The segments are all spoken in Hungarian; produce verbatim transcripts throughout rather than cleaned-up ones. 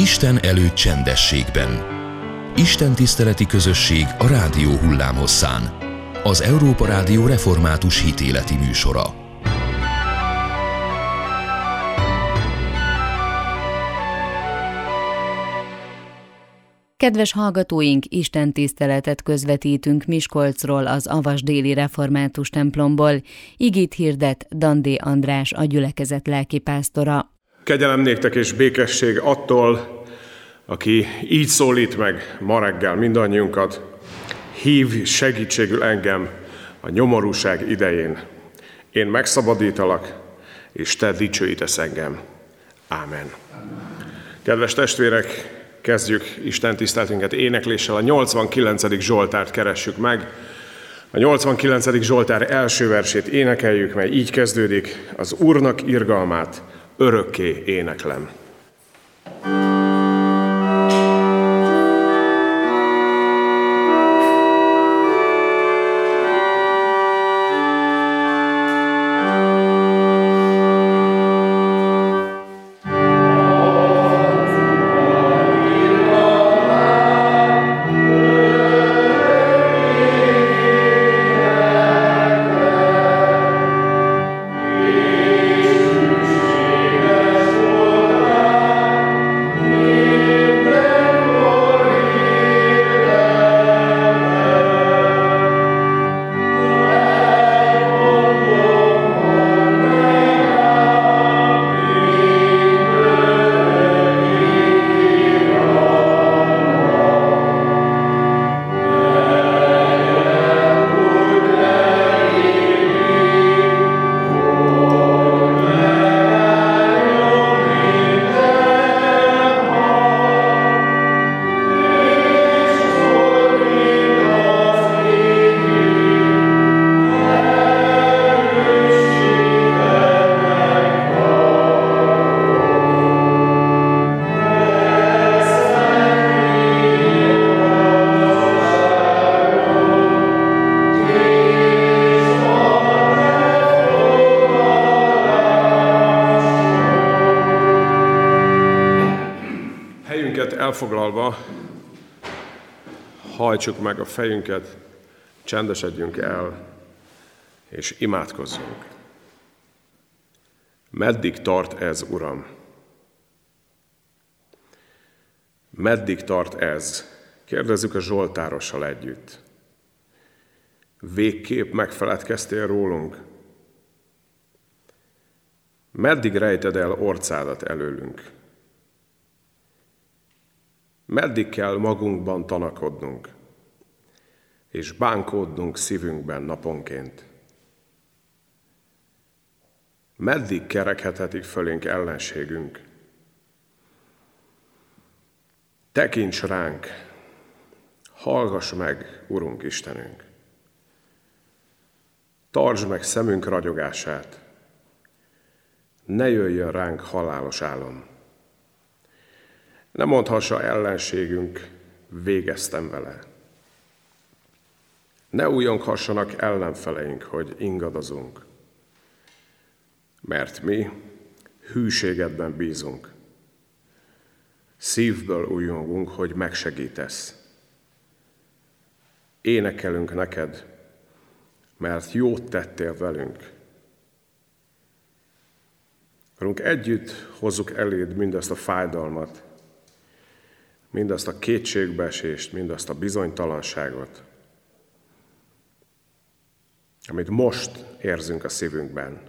Isten előtt csendességben. Isten tiszteleti közösség a rádió hullámhosszán. Az Európa Rádió református hitéleti műsora. Kedves hallgatóink, Isten tiszteletet közvetítünk Miskolcról, az Avas déli református templomból. Igét hirdet Dandé András, a gyülekezet lelkipásztora. Kegyelem néktek és békesség attól, aki így szólít meg ma reggel mindannyiunkat, hív segítségül engem a nyomorúság idején. Én megszabadítalak, és te dicsőítesz engem. Ámen. Kedves testvérek, kezdjük Isten tiszteletünket énekléssel. A nyolcvankilencedik Zsoltárt keressük meg. A nyolcvankilencedik Zsoltár első versét énekeljük, mely így kezdődik: az Úrnak irgalmát örökké éneklem. Elfoglalva, hajtsuk meg a fejünket, csendesedjünk el, és imádkozzunk. Meddig tart ez, Uram? Meddig tart ez? Kérdezzük a zsoltárossal együtt. Végképp megfeledkeztél rólunk? Meddig rejted el orcádat előlünk? Meddig kell magunkban tanakodnunk, és bánkódnunk szívünkben naponként? Meddig kerekedhetik fölénk ellenségünk? Tekints ránk, hallgass meg, Urunk Istenünk! Tartsd meg szemünk ragyogását, ne jöjjön ránk halálos álom. Ne mondhassa ellenségünk, végeztem vele. Ne újonkhassanak ellenfeleink, hogy ingadozunk, mert mi hűségedben bízunk. Szívből újongunk, hogy megsegítesz. Énekelünk neked, mert jót tettél velünk. Urunk, együtt hozzuk eléd mindazt a fájdalmat, mindazt a kétségbeesést, mindazt a bizonytalanságot, amit most érzünk a szívünkben.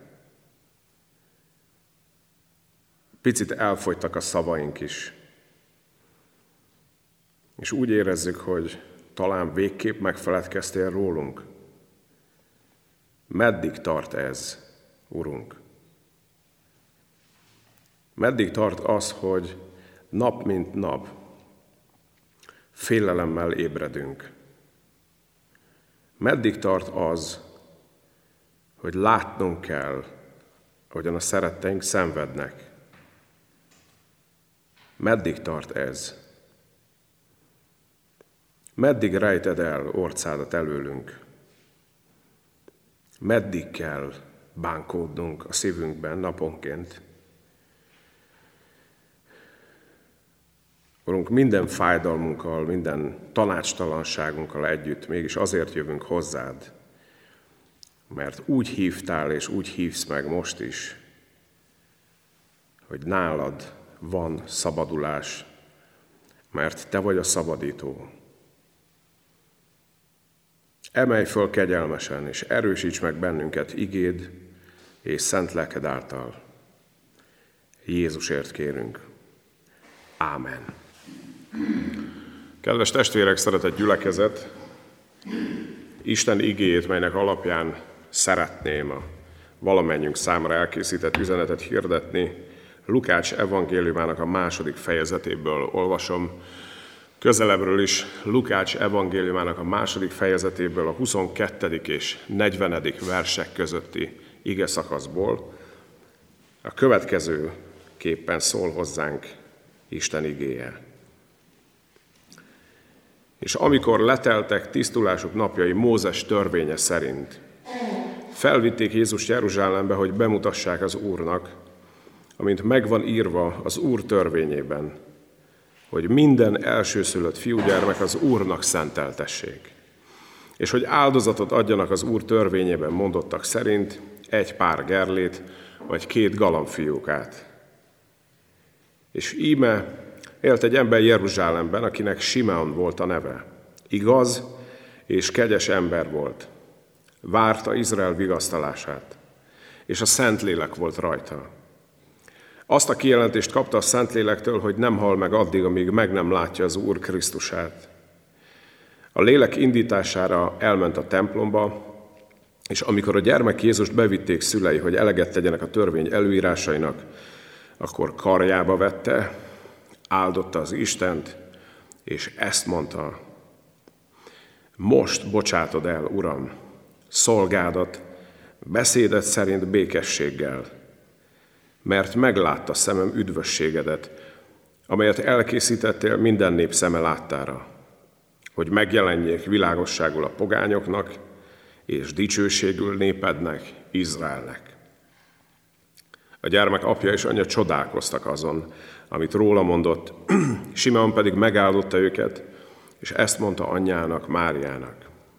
Picit elfogytak a szavaink is, és úgy érezzük, hogy talán végképp megfeledkeztél rólunk. Meddig tart ez, Urunk? Meddig tart az, hogy nap mint nap félelemmel ébredünk? Meddig tart az, hogy látnunk kell, ahogyan a szeretteink szenvednek? Meddig tart ez? Meddig rejted el orcádat előlünk? Meddig kell bánkódnunk a szívünkben naponként? Urunk, minden fájdalmunkkal, minden tanácstalanságunkkal együtt mégis azért jövünk hozzád, mert úgy hívtál és úgy hívsz meg most is, hogy nálad van szabadulás, mert te vagy a szabadító. Emelj föl kegyelmesen, és erősíts meg bennünket igéd és szent lelked által. Jézusért kérünk. Ámen. Kedves testvérek, szeretett gyülekezet, Isten igéjét, melynek alapján szeretném a valamennyünk számára elkészített üzenetet hirdetni, Lukács evangéliumának a második fejezetéből olvasom. Közelebbről is Lukács evangéliumának a második fejezetéből, a huszonkettedik és negyvenedik versek közötti ige szakaszból. A következő képpen szól hozzánk Isten igéje. És amikor leteltek tisztulásuk napjai Mózes törvénye szerint, felvitték Jézust Jeruzsálembe, hogy bemutassák az Úrnak, amint megvan írva az Úr törvényében, hogy minden elsőszülött fiúgyermek az Úrnak szenteltessék, és hogy áldozatot adjanak az Úr törvényében mondottak szerint egy pár gerlét, vagy két galambfiókát. És íme élt egy ember Jeruzsálemben, akinek Simeon volt a neve. Igaz és kegyes ember volt. Várta Izrael vigasztalását, és a Szentlélek volt rajta. Azt a kijelentést kapta a Szentlélektől, hogy nem hal meg addig, amíg meg nem látja az Úr Krisztusát. A lélek indítására elment a templomba, és amikor a gyermek Jézust bevitték szülei, hogy eleget tegyenek a törvény előírásainak, akkor karjába vette, áldotta az Istent, és ezt mondta: most bocsátod el, Uram, szolgádat, beszédet szerint békességgel, mert meglátta szemem üdvösségedet, amelyet elkészítettél minden nép szeme láttára, hogy megjelenjék világosságul a pogányoknak, és dicsőségül népednek, Izraelnek. A gyermek apja és anyja csodálkoztak azon, amit róla mondott, Simeon pedig megáldotta őket, és ezt mondta anyjának, Máriának: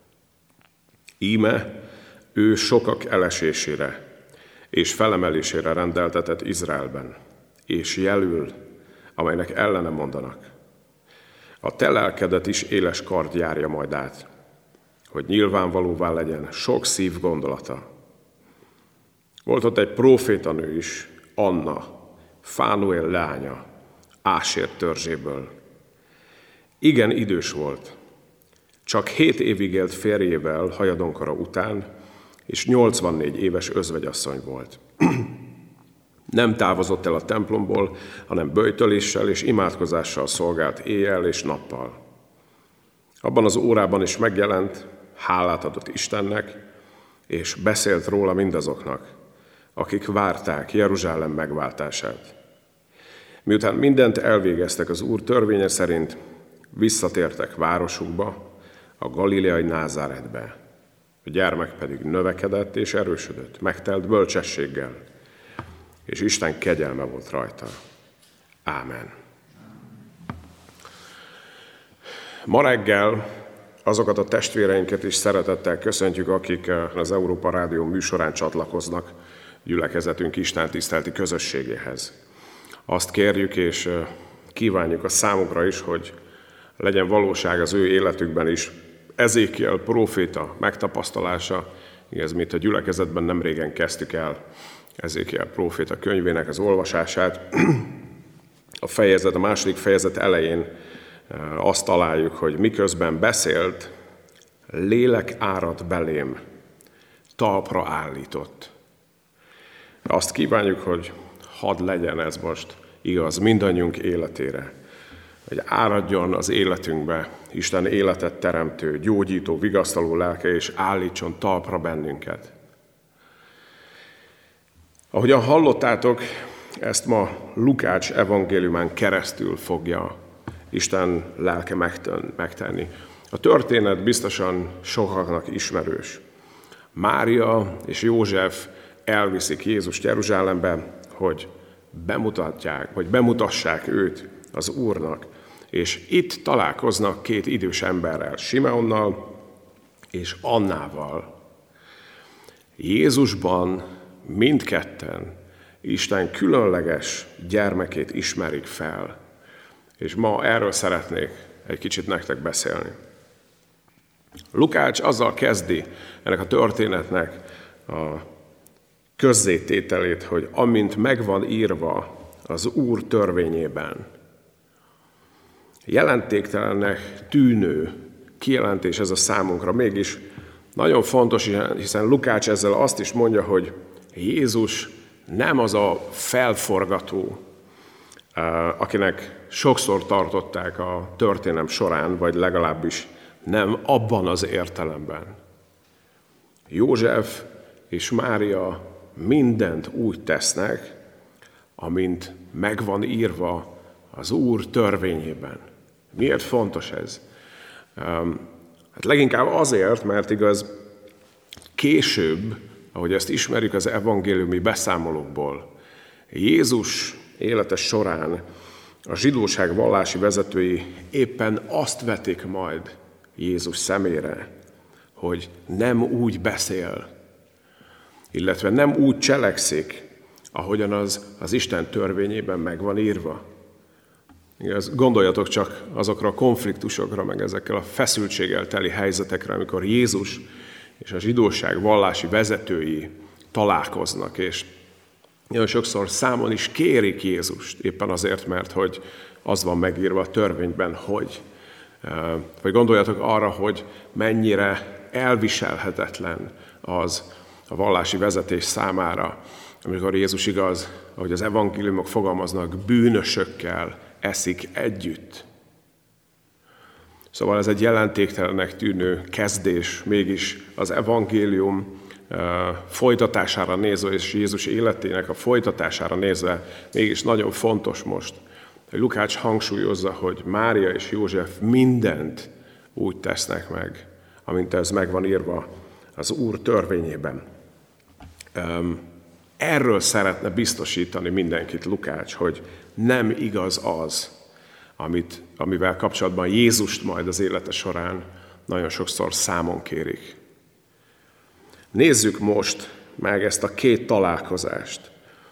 íme, ő sokak elesésére és felemelésére rendeltetett Izraelben, és jelül, amelynek ellene mondanak. A te lelkedet is éles kard járja majd át, hogy nyilvánvalóvá legyen sok szív gondolata. Volt ott egy prófétanő is, Anna, Fánuél lánya, Ásér törzséből. Igen idős volt, csak hét évig élt férjével hajadonkora után, és nyolcvannégy éves özvegyasszony volt. Nem távozott el a templomból, hanem böjtöléssel és imádkozással szolgált éjjel és nappal. Abban az órában is megjelent, hálát adott Istennek, és beszélt róla mindazoknak, akik várták Jeruzsálem megváltását. Miután mindent elvégeztek az Úr törvénye szerint, visszatértek városukba, a galileai Názáretbe. A gyermek pedig növekedett és erősödött, megtelt bölcsességgel, és Isten kegyelme volt rajta. Ámen. Ma reggel azokat a testvéreinket is szeretettel köszöntjük, akik az Európa Rádió műsorán csatlakoznak gyülekezetünk istentiszteleti közösségéhez. Azt kérjük és kívánjuk a számukra is, hogy legyen valóság az ő életükben is Ezékiel próféta megtapasztalása. Ez mit a gyülekezetben nem régen kezdtük el Ezékiel próféta könyvének az olvasását. A fejezet, a második fejezet elején azt találjuk, hogy miközben beszélt, lélek árad belém, talpra állított. Azt kívánjuk, hogy hadd legyen ez most igaz mindannyiunk életére, hogy áradjon az életünkbe Isten életet teremtő, gyógyító, vigasztaló lelke, és állítson talpra bennünket. Ahogyan hallottátok, ezt ma Lukács evangéliumán keresztül fogja Isten lelke megtenni. A történet biztosan sokaknak ismerős. Mária és József elviszik Jézust Jeruzsálembe, hogy bemutatják, vagy bemutassák őt az Úrnak, és itt találkoznak két idős emberrel, Simeonnal és Annával. Jézusban mindketten Isten különleges gyermekét ismerik fel, és ma erről szeretnék egy kicsit nektek beszélni. Lukács azzal kezdi ennek a történetnek a közzétételét, hogy amint megvan írva az Úr törvényében. Jelentéktelennek tűnő kijelentés ez a számunkra, mégis nagyon fontos, hiszen Lukács ezzel azt is mondja, hogy Jézus nem az a felforgató, akinek sokszor tartották a történelem során, vagy legalábbis nem abban az értelemben. József és Mária mindent úgy tesznek, amint megvan írva az Úr törvényében. Miért fontos ez? Hát leginkább azért, mert igaz, később, ahogy ezt ismerjük az evangéliumi beszámolókból, Jézus élete során a zsidóság vallási vezetői éppen azt vetik majd Jézus szemére, hogy nem úgy beszél, illetve nem úgy cselekszik, ahogyan az, az Isten törvényében meg van írva. Igaz, gondoljatok csak azokra a konfliktusokra, meg ezekkel a feszültséggel teli helyzetekre, amikor Jézus és a zsidóság vallási vezetői találkoznak, és nagyon sokszor számon is kérik Jézust, éppen azért, mert hogy az van megírva a törvényben, hogy. Vagy gondoljatok arra, hogy mennyire elviselhetetlen az a vallási vezetés számára, amikor Jézus igaz, ahogy az evangéliumok fogalmaznak, bűnösökkel eszik együtt. Szóval ez egy jelentéktelennek tűnő kezdés, mégis az evangélium folytatására nézve, és Jézus életének a folytatására nézve mégis nagyon fontos most, hogy Lukács hangsúlyozza, hogy Mária és József mindent úgy tesznek meg, amint ez meg van írva az Úr törvényében. Erről szeretne biztosítani mindenkit Lukács, hogy nem igaz az, amit, amivel kapcsolatban Jézust majd az élete során nagyon sokszor számon kérik. Nézzük most meg ezt a két találkozást.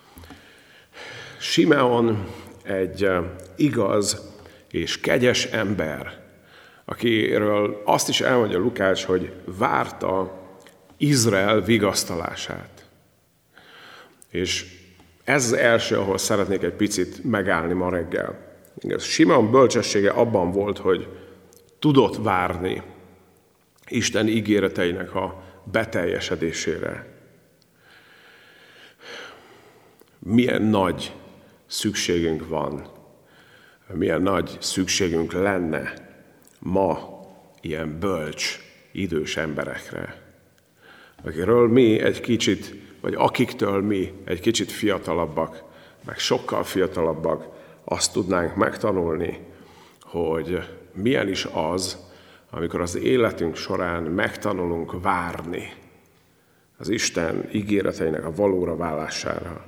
Simeon egy igaz és kegyes ember, akiről azt is elmondja Lukács, hogy várta Izrael vigasztalását. És ez az első, ahol szeretnék egy picit megállni ma reggel. Simeon bölcsessége abban volt, hogy tudott várni Isten ígéreteinek a beteljesedésére. Milyen nagy szükségünk van, milyen nagy szükségünk lenne ma ilyen bölcs, idős emberekre, akiről mi egy kicsit, vagy akiktől mi egy kicsit fiatalabbak, meg sokkal fiatalabbak, azt tudnánk megtanulni, hogy milyen is az, amikor az életünk során megtanulunk várni az Isten ígéreteinek a valóra válására.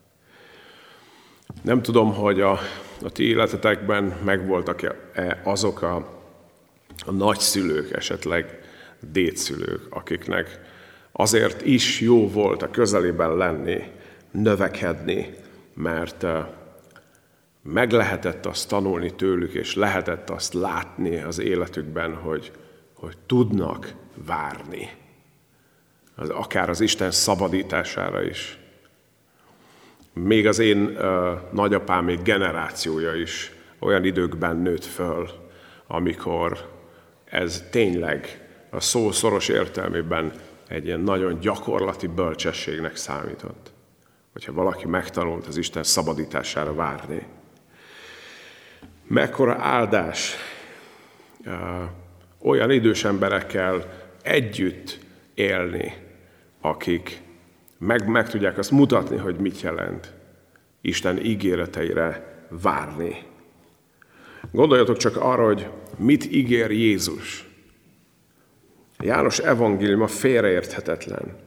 Nem tudom, hogy a, a ti életetekben megvoltak-e azok a, a nagyszülők, esetleg dédszülők, akiknek azért is jó volt a közelében lenni, növekedni, mert meg lehetett azt tanulni tőlük, és lehetett azt látni az életükben, hogy, hogy tudnak várni. Az, akár az Isten szabadítására is. Még az én uh, nagyapám még generációja is olyan időkben nőtt föl, amikor ez tényleg a szó szoros értelmében egy ilyen nagyon gyakorlati bölcsességnek számított. Hogyha valaki megtanult az Isten szabadítására várni. Mekkora áldás uh, olyan idős emberekkel együtt élni, akik meg, meg tudják azt mutatni, hogy mit jelent Isten ígéreteire várni. Gondoljatok csak arra, hogy mit ígér Jézus. János evangéliuma félreérthetetlen.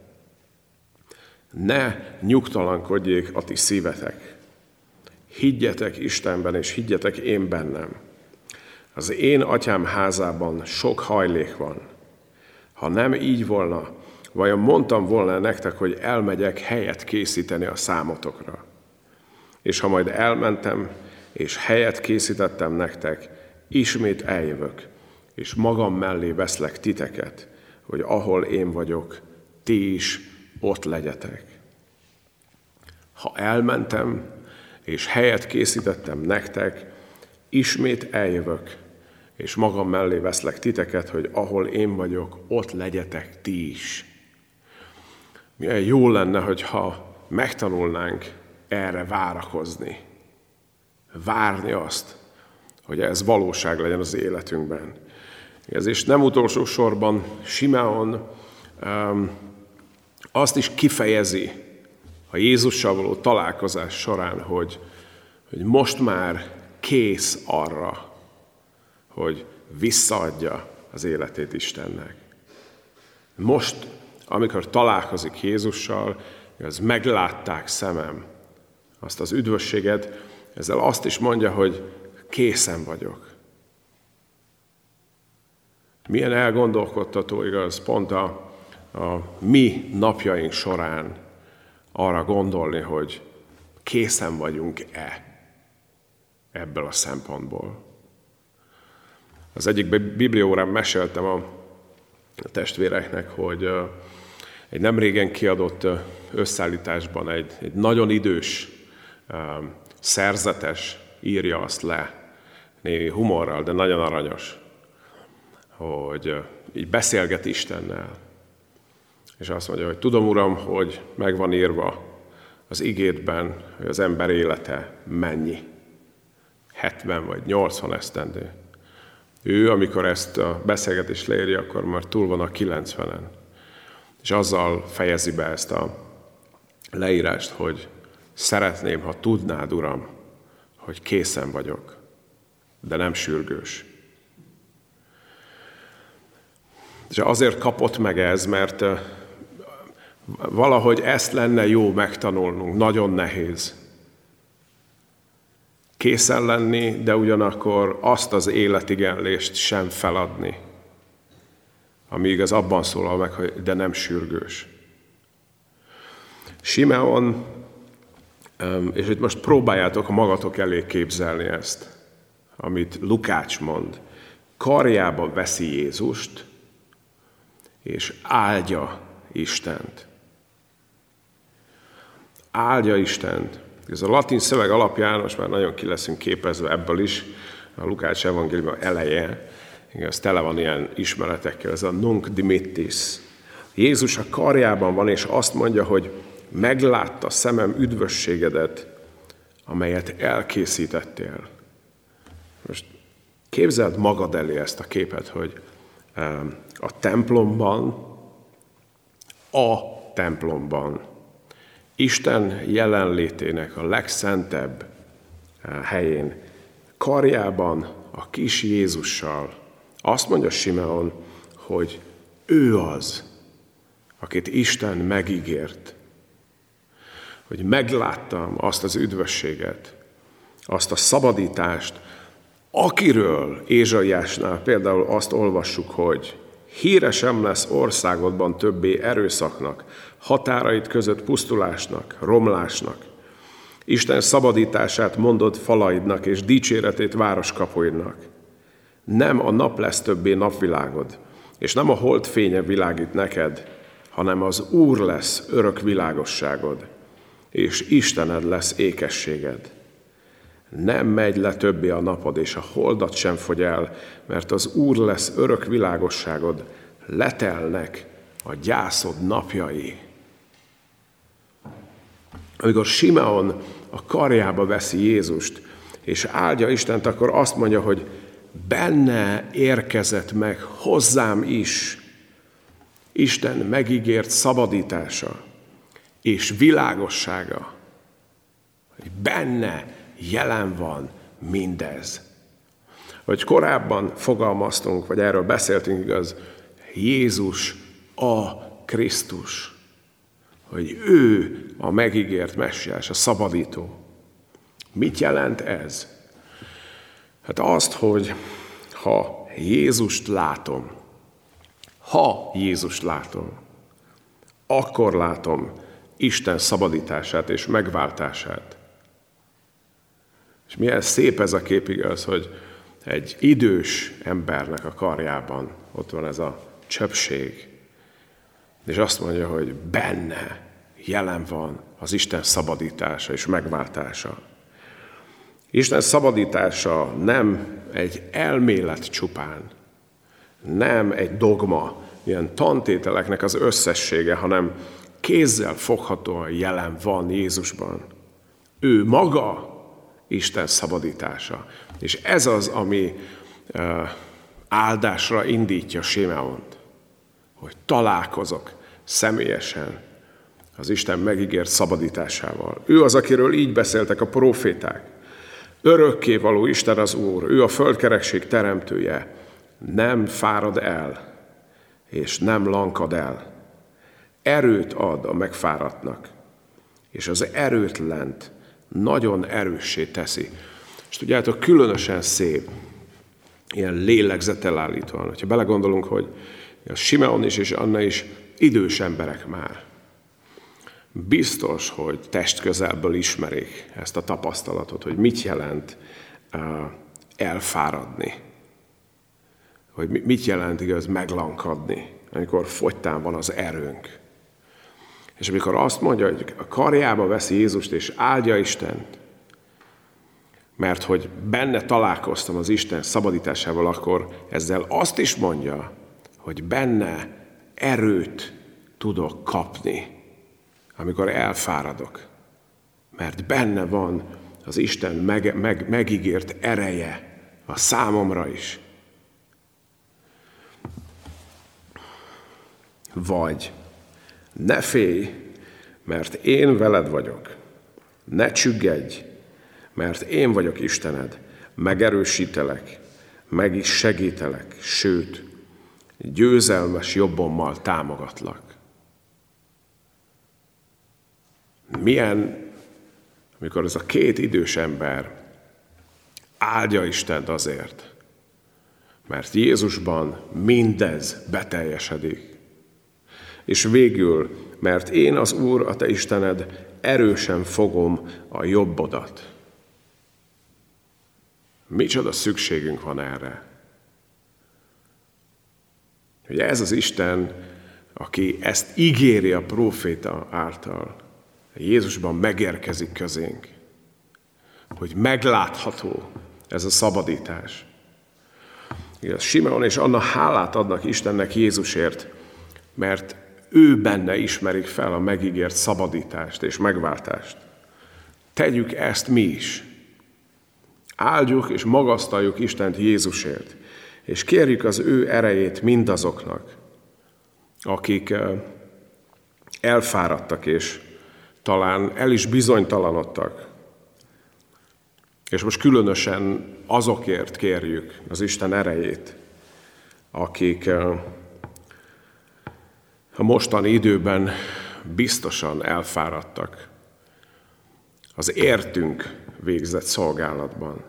Ne nyugtalankodjék a ti szívetek. Higgyetek Istenben, és higgyetek én bennem. az én atyám házában sok hajlék van. Ha nem így volna, vajon mondtam volna nektek, hogy elmegyek helyet készíteni a számotokra. És ha majd elmentem, és helyet készítettem nektek, ismét eljövök, és magam mellé veszlek titeket, hogy ahol én vagyok, ti is ott legyetek. Ha elmentem, és helyet készítettem nektek, ismét eljövök, és magam mellé veszlek titeket, hogy ahol én vagyok, ott legyetek ti is. Milyen jó lenne, hogyha megtanulnánk erre várakozni. Várni azt, hogy ez valóság legyen az életünkben. Ez is nem utolsó sorban Simeon um, azt is kifejezi a Jézussal való találkozás során, hogy, hogy most már kész arra, hogy visszaadja az életét Istennek. Most, amikor találkozik Jézussal, az meglátták szemem azt az üdvösséget, ezzel azt is mondja, hogy készen vagyok. Milyen elgondolkodtató, igaz, pont a, a mi napjaink során arra gondolni, hogy készen vagyunk-e ebből a szempontból. Az egyik bibliaórán meséltem a testvéreknek, hogy egy nem régen kiadott összeállításban egy, egy nagyon idős szerzetes írja azt le, némi humorral, de nagyon aranyos, hogy így beszélget Istennel. És azt mondja, hogy tudom, Uram, hogy meg van írva az igédben, hogy az ember élete mennyi. hetven vagy nyolcvan esztendő. Ő, amikor ezt a beszélgetést leírja, akkor már túl van a kilencvenen. És azzal fejezi be ezt a leírást, hogy szeretném, ha tudnád, Uram, hogy készen vagyok, de nem sürgős. És azért kapott meg ez, mert valahogy ezt lenne jó megtanulnunk, nagyon nehéz. Készen lenni, de ugyanakkor azt az életigenlést sem feladni, ami igaz abban szólal meg, hogy de nem sürgős. Simeon, és itt most próbáljátok magatok elé képzelni ezt, amit Lukács mond, karjába veszi Jézust, és áldja Istent. Áldja Istent. Ez a latin szöveg alapján, most már nagyon ki leszünk képezve ebből is, a Lukács evangélium eleje, ez tele van ilyen ismeretekkel, ez a nunc dimittis. Jézus a karjában van, és azt mondja, hogy meglátta szemem üdvösségedet, amelyet elkészítettél. Most képzeld magad elé ezt a képet, hogy a templomban, a templomban, Isten jelenlétének a legszentebb helyén, karjában, a kis Jézussal, azt mondja Simeon, hogy ő az, akit Isten megígért, hogy megláttam azt az üdvösséget, azt a szabadítást, akiről Ézsaiásnál például azt olvassuk, hogy híre sem lesz országodban többé erőszaknak, határait között pusztulásnak, romlásnak. Isten szabadítását mondod falaidnak, és dicséretét városkapuidnak. Nem a nap lesz többé napvilágod, és nem a hold fénye világít neked, hanem az Úr lesz örök világosságod, és Istened lesz ékességed. Nem megy le többé a napod, és a holdat sem fogy el, mert az Úr lesz örök világosságod, letelnek a gyászod napjai. Amikor Simeon a karjába veszi Jézust, és áldja Istent, akkor azt mondja, hogy benne érkezett meg hozzám is Isten megígért szabadítása és világossága. Hogy benne jelen van mindez. Vagy korábban fogalmaztunk, vagy erről beszéltünk, igaz, Jézus a Krisztus. Hogy ő a megígért messiás, a szabadító. Mit jelent ez? Hát azt, hogy ha Jézust látom, ha Jézust látom, akkor látom Isten szabadítását és megváltását. És milyen szép ez a kép, igaz, hogy egy idős embernek a karjában ott van ez a csöpség, és azt mondja, hogy benne jelen van az Isten szabadítása és megváltása. Isten szabadítása nem egy elmélet csupán, nem egy dogma, ilyen tantételeknek az összessége, hanem kézzel foghatóan jelen van Jézusban. Ő maga Isten szabadítása. És ez az, ami uh, áldásra indítja Simeont, hogy találkozok személyesen az Isten megígért szabadításával. Ő az, akiről így beszéltek a próféták. Örökkévaló Isten az Úr, ő a földkerekség teremtője, nem fárad el, és nem lankad el. Erőt ad a megfáradtnak, és az erőtlent nagyon erőssé teszi. És tudjátok, különösen szép, ilyen lélegzetelállítóan, hogyha belegondolunk, hogy a Simeon is és Anna is idős emberek már. Biztos, hogy testközelből ismerik ezt a tapasztalatot, hogy mit jelent uh, elfáradni. Hogy mit jelent igaz meglankadni, amikor fogytán van az erőnk. És amikor azt mondja, hogy a karjába veszi Jézust és áldja Istent, mert hogy benne találkoztam az Isten szabadításával, akkor ezzel azt is mondja, hogy benne erőt tudok kapni, amikor elfáradok. Mert benne van az Isten meg, meg, megígért ereje a számomra is. Vagy ne félj, mert én veled vagyok. Ne csüggedj, mert én vagyok Istened. Megerősítelek, meg is segítelek, sőt, győzelmes jobbommal támogatlak. Milyen, amikor ez a két idős ember áldja Istent azért, mert Jézusban mindez beteljesedik. És végül, mert én az Úr, a te Istened, erősen fogom a jobbodat. Micsoda szükségünk van erre. Hogy ez az Isten, aki ezt ígéri a próféta által, Jézusban megérkezik közénk, hogy meglátható ez a szabadítás. Igaz, Simeon és Anna hálát adnak Istennek Jézusért, mert ő benne ismerik fel a megígért szabadítást és megváltást. Tegyük ezt mi is. Áldjuk és magasztaljuk Istent Jézusért, és kérjük az ő erejét mindazoknak, akik elfáradtak és talán el is bizonytalanodtak. És most különösen azokért kérjük az Isten erejét, akik a mostani időben biztosan elfáradtak az értünk végzett szolgálatban.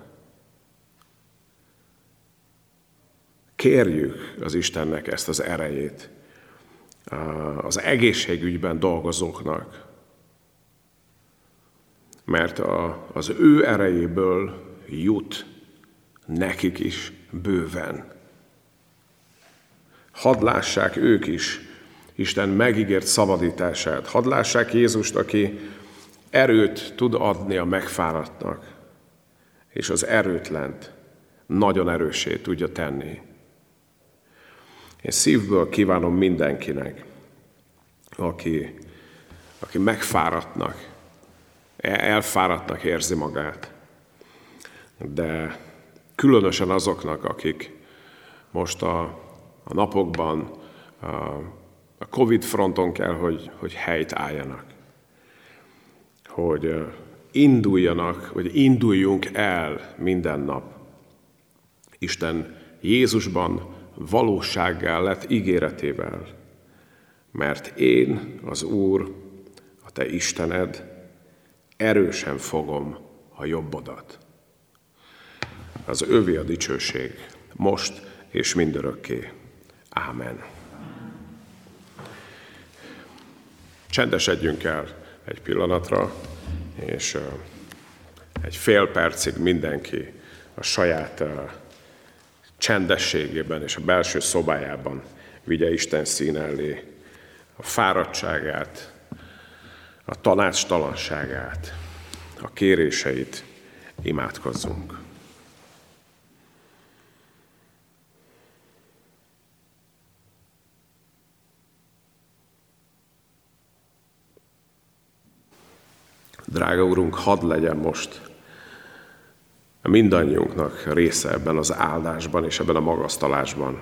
Kérjük az Istennek ezt az erejét az egészségügyben dolgozóknak, mert a, az ő erejéből jut nekik is bőven. Hadd lássák ők is Isten megígért szabadítását. Hadd lássák Jézust, aki erőt tud adni a megfáradtnak, és az erőtlent nagyon erőssé tudja tenni. Én szívből kívánom mindenkinek, aki, aki megfáradtnak, elfáradtnak érzi magát, de különösen azoknak, akik most a, a napokban a, a Covid fronton kell, hogy, hogy helyt álljanak, hogy induljanak, hogy induljunk el minden nap Isten Jézusban valósággá lett ígéretével, mert én, az Úr, a te Istened, erősen fogom a jobbodat. Az övé a dicsőség most és mindörökké. Ámen. Csendesedjünk el egy pillanatra, és egy fél percig mindenki a saját csendességében és a belső szobájában vigye Isten szín elé a fáradtságát, a tanácstalanságát, a kéréseit. Imádkozzunk. Drága Urunk, hadd legyen most mindannyiunknak része ebben az áldásban és ebben a magasztalásban.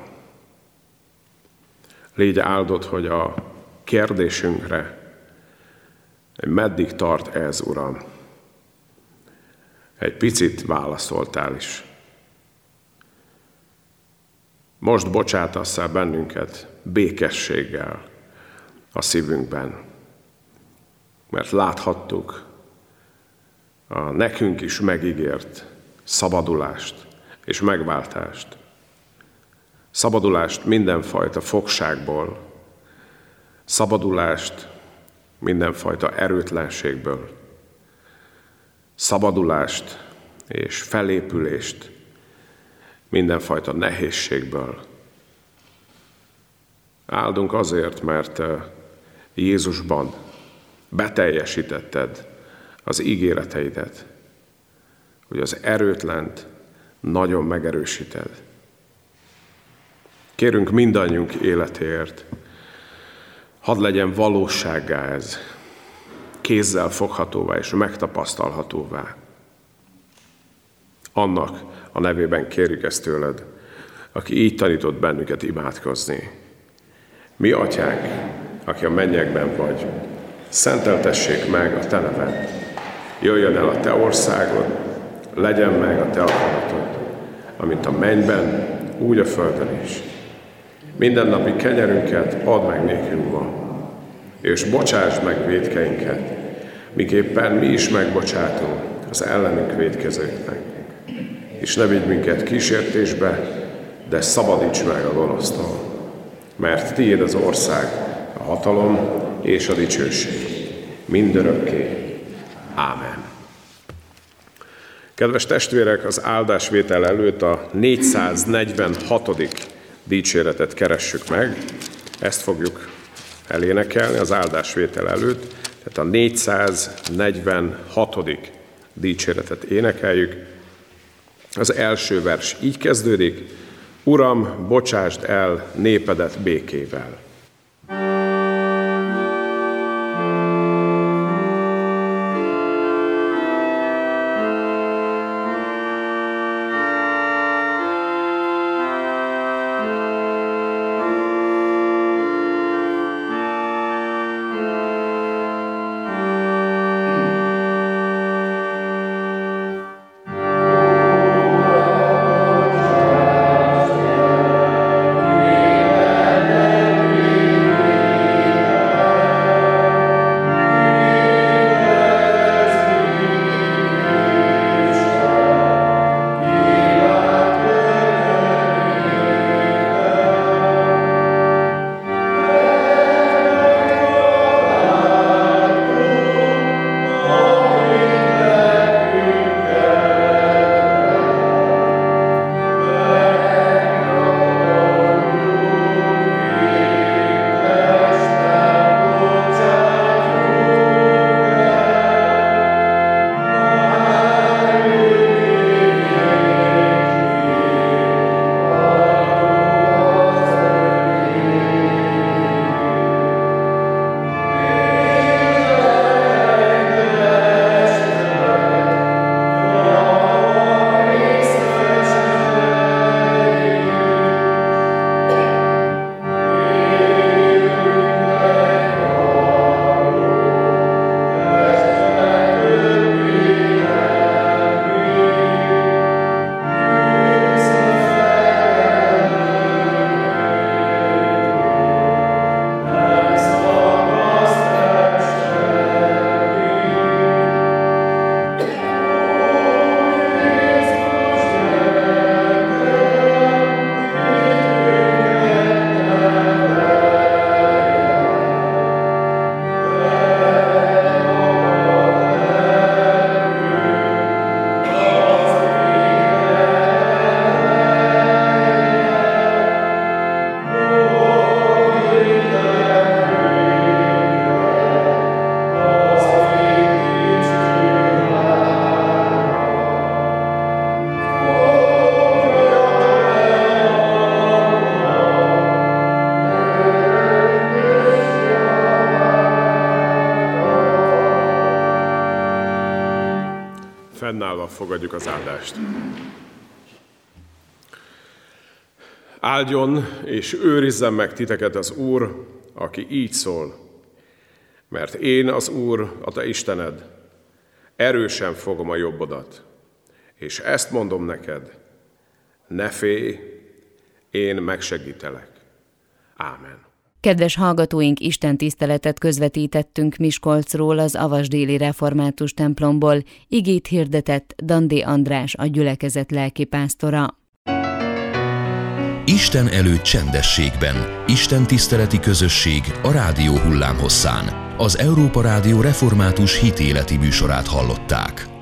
Légy áldott, hogy a kérdésünkre, meddig tart ez, Uram, egy picit válaszoltál is. Most bocsátasz el bennünket békességgel a szívünkben, mert láthattuk a nekünk is megígért szabadulást és megváltást. Szabadulást mindenfajta fogságból, szabadulást mindenfajta erőtlenségből, szabadulást és felépülést mindenfajta nehézségből. Áldunk azért, mert Jézusban beteljesítetted az ígéreteidet, hogy az erőtlent nagyon megerősíted. Kérünk mindannyiunk életéért, hadd legyen valósággá ez, kézzel foghatóvá és megtapasztalhatóvá. Annak a nevében kérjük ezt tőled, aki így tanított bennünket imádkozni. Mi atyánk, aki a mennyekben vagy, szenteltessék meg a te neved. Jöjjön el a te országod, legyen meg a te akaratod, amint a mennyben, úgy a földön is. Mindennapi kenyerünket add meg nékünk ma, és bocsásd meg vétkeinket, miképpen mi is megbocsátunk az ellenünk vétkezőknek. És ne vigy minket kísértésbe, de szabadíts meg a gonosztól, mert tiéd az ország, a hatalom és a dicsőség mindörökké. Ámen. Kedves testvérek, az áldásvétel előtt a négyszáznegyvenhatodik dicséretet keressük meg. Ezt fogjuk elénekelni az áldásvétel előtt, tehát a négyszáznegyvenhatodik dicséretet énekeljük. Az első vers így kezdődik: Uram, bocsásd el népedet békével. Amen. fogadjuk az áldást. Áldjon és őrizzen meg titeket az Úr, aki így szól. Mert én, az Úr, a te Istened, erősen fogom a jobbodat, és ezt mondom neked, ne félj, én megsegítelek. Ámen. Kedves hallgatóink, Isten tiszteletet közvetítettünk Miskolcról, az Avasdéli Református templomból, igét hirdetett Dandi András, a gyülekezet lelkipásztora. Isten előtt csendességben, Isten tiszteleti közösség a rádió hullámhosszán. Az Európa Rádió református hitéleti műsorát hallották.